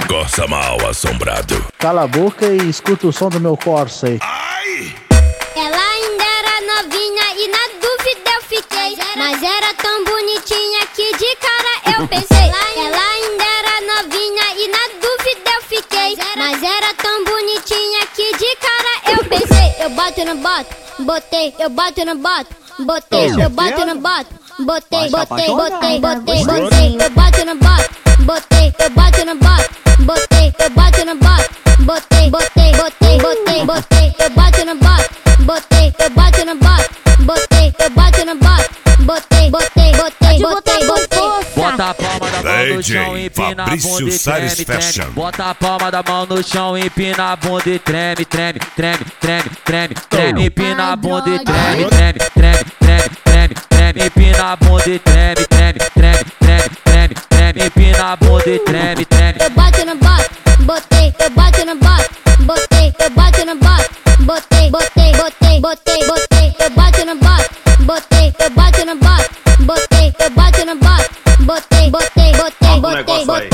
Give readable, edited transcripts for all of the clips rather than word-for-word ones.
Corsa Mal Assombrado. Cala a boca e escuta o som do meu Corsa aí. Ela ainda era novinha e na dúvida eu fiquei, mas era tão bonitinha que de cara eu pensei. Ela ainda era novinha e na dúvida eu fiquei, mas era tão bonitinha que de cara eu pensei. Eu bato no boto, botei, eu bato no boto, botei, eu bato no boto, botei, botei, botei, botei, botei, eu bato no boto, botei, eu bato no boto, botei, eu bato no boto, botei, botei, botei, botei, botei, eu bato no boto, botei, eu bato no boto, botei, eu bato no boto, botei, botei, botei, botei, botei. Bota a palma da mão no chão e empina a bunda e treme, treme. Bota a palma da mão no chão e empina a bunda e treme, treme, treme, treme, treme, treme. Empina a bunda e treme, treme, treme, treme, treme, treme. Empina a bunda e treme, treme, treme, treme, treme, treme. Empina a bunda e treme, treme. Eu bato no boto, botei, eu bato no boto, botei, eu bato no boto, botei, botei, botei, botei, botei, eu bato no boto, botei, eu bato no boto, botei, eu bato no boto, botei, botei, botei, botei, botei.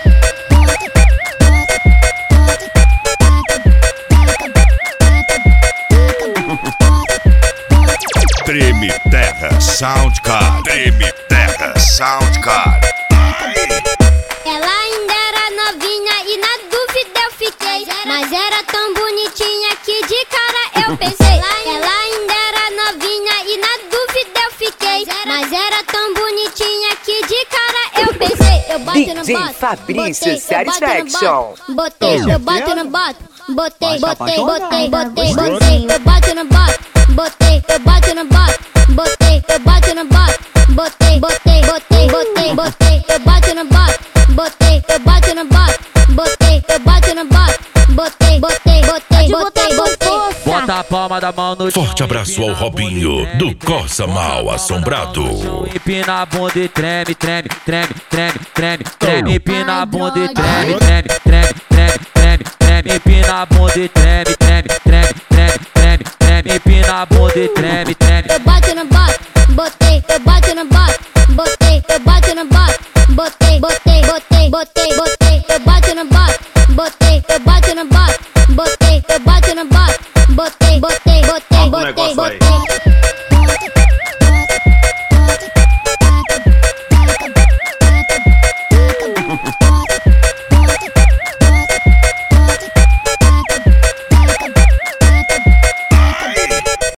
Treme Terra Soundcard. Treme Terra Soundcard. Ela ainda era novinha e na dúvida eu fiquei, mas era tão bonitinha que de cara eu pensei. Ela ainda era novinha e na dúvida eu fiquei, mas era tão bonitinha que de cara eu pensei. Eu bato no DJ boto, Fabrício botei, Satisfaction. botei, eu bato no boto, botei, botei, botei, botei, botei, eu bato no boto, botei, eu bato no boto, botei, eu bato no boto, botei, botei, botei, botei, botei, eu bato no boto, botei, eu bato no boto, botei, eu bato no boto, botei, botei, botei, botei, botei. Bota a palma da mão no chão. Forte abraço ao Robinho do Corsa Mal Assombrado. Empina a bunda e treme, treme, treme, treme, treme, treme. Empina a bunda e treme, treme, treme, treme, treme, treme. Empina a bunda e treme, treme, treme, treme, treme, treme. Empina a bunda e treme, treme. Eu bato no boto, botei, eu bato no boto.